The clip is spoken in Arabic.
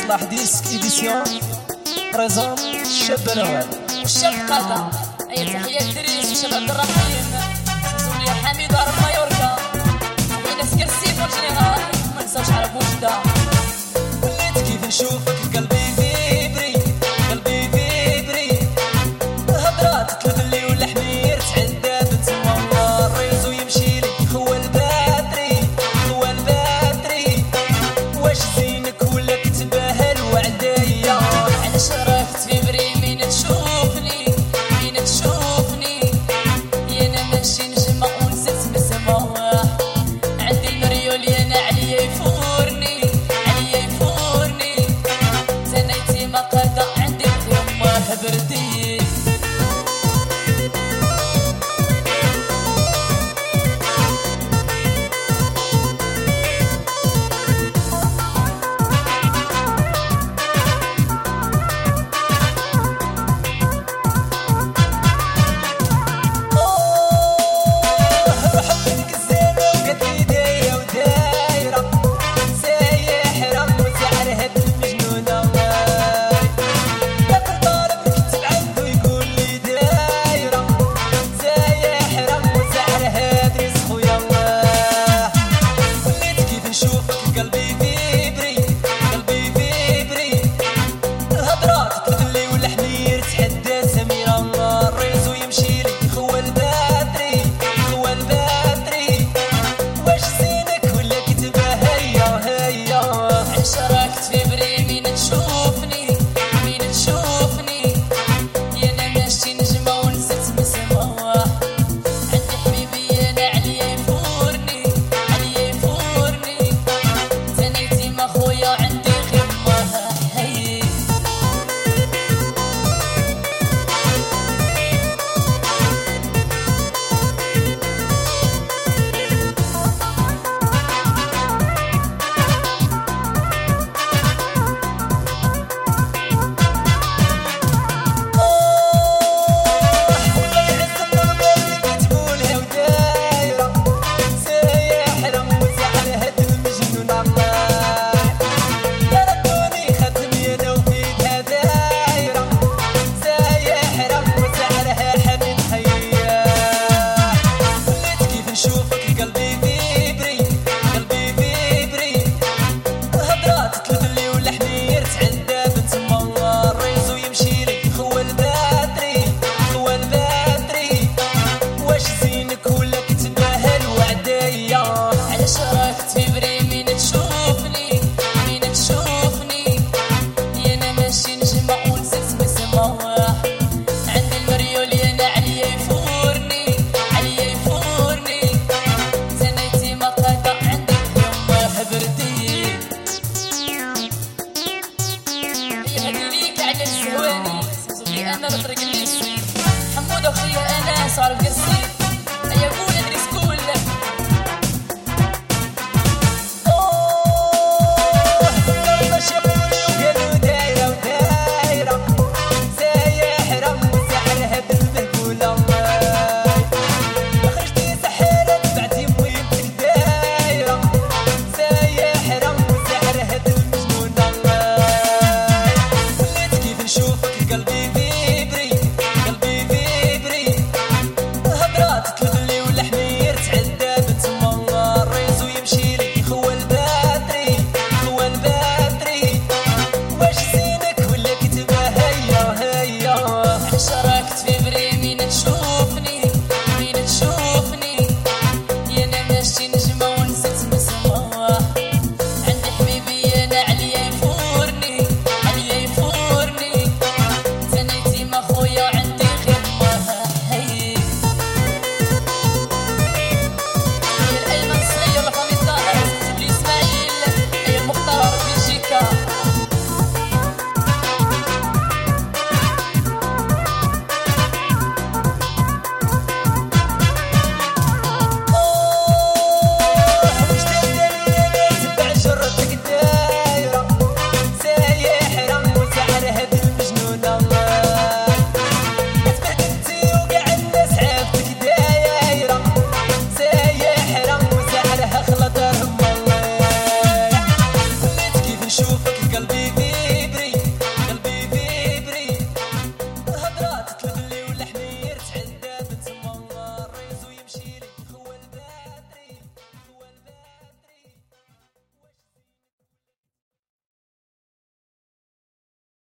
صلاح ديسك إديسيون ريزون الشاب الأول والشاب قادة. أي تحية لدريس والشاب عبد الرحيم سوسوليا حميد وعرب مايوركا وناس كرسيف والجنرال منساوش عرب وجدة. وليت كيف نشوفك قلبي فيبري قلبي فيبري هضرات تلفلي ولا حمير تعداد تسمى الريزو يمشي لي هو الباتري هو الباتري واش زينك ولا كتباهل وعدايا علاش راك تفيبري مين تشوفني مين تشوفني يا انا ماشي نجمة ونسيت نسمع عندي المريول يا انا عليا يفورني عليا يفورني تنايتي ما قادة عندي يما هبردي. أنا بطريق الليس حمود أخويا أنا صار